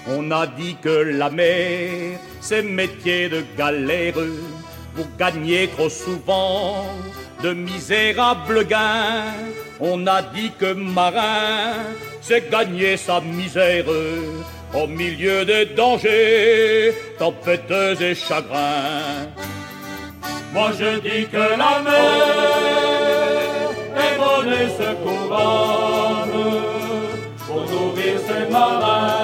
On a dit que la mer, c'est métier de galère. Pour gagner trop souvent de misérables gains. On a dit que marin, c'est gagner sa misère au milieu des dangers, tempêtes et chagrins. Moi je dis que la mer est bonne et secourable pour nourrir ses marins.